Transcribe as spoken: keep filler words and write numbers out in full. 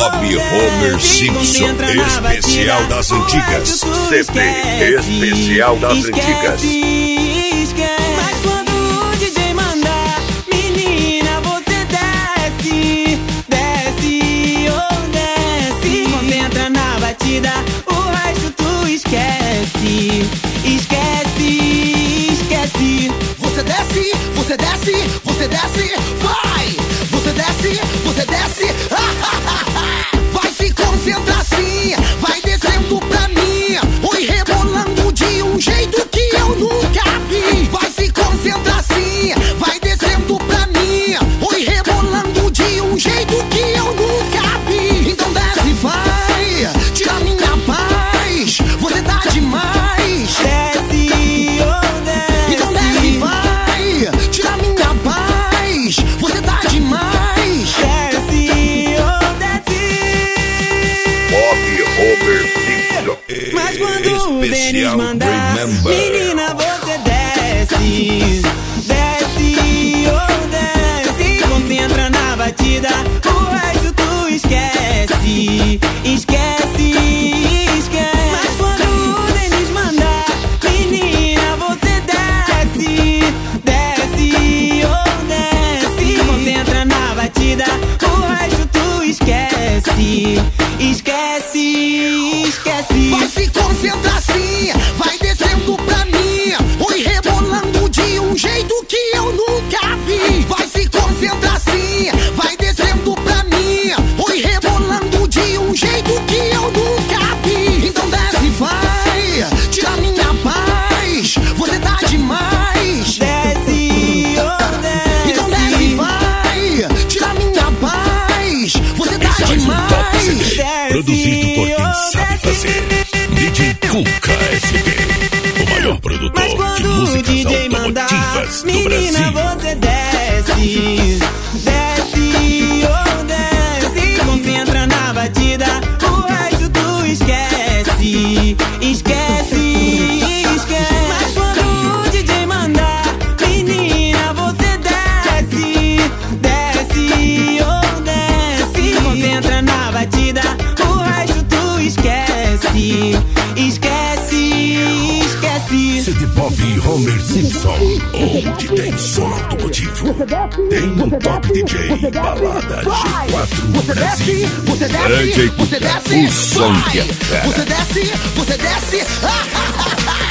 Bob Homer Simpson, especial das antigas. C D especial das antigas. Mas quando o D J mandar, menina, você desce, desce, oh desce. Concentra na batida, o resto tu esquece, esquece, esquece. Você desce, você desce, você desce, vai! Você desce, você desce, vai se concentrar sim, vai descendo pra mim, oi rebolando de um jeito que eu nunca vi. Vai se concentrar sim, vai descendo pra mim, oi rebolando de um jeito que eu nunca vi. Então desce, vai, tira minha paz, você tá demais. Desce, oh desce. Então desce, vai, tira minha paz, você tá demais. Desce, oh desce. Bob Homer Simpson, Mas quando o Denis especial mandar, Remember. menina, você desce, desce, oh desce. Concentra na batida, o resto tu esquece, esquece, esquece. Mas quando o Denis mandar, menina, você desce, desce, oh desce. Concentra na batida, o resto tu esquece, esquece, esquece. Vai se concentrar sim, vai descendo pra mim, oi rebolando de um jeito que eu nunca vi. Vai se concentrar sim, vai descendo pra mim, oi rebolando de um jeito que eu nunca vi. Então desce, vai, tira minha paz, você tá demais. Desce, oh desce. Então desce, vai, tira minha paz, você tá Esse é mais um Top C D, Desce, produzido por quem oh, sabe desce. fazer. D J Cuca S D, o maior Mas produtor de quando o músicas D J mandar, automotivas do menina, Brasil. você desce, desce, oh desce. Concentra na batida, o resto tu esquece, esquece, esquece. Mas quando o D J mandar, menina, você desce, desce, oh desce. Concentra na batida, o resto tu esquece, esquece, esquece. C D Bob Homer Simpson, onde tem som automotivo, tem um top D J, balada G quatro Você Brasil. desce, você desce, D J você Cuca, desce, o som vai. que é fera. Você desce, você desce,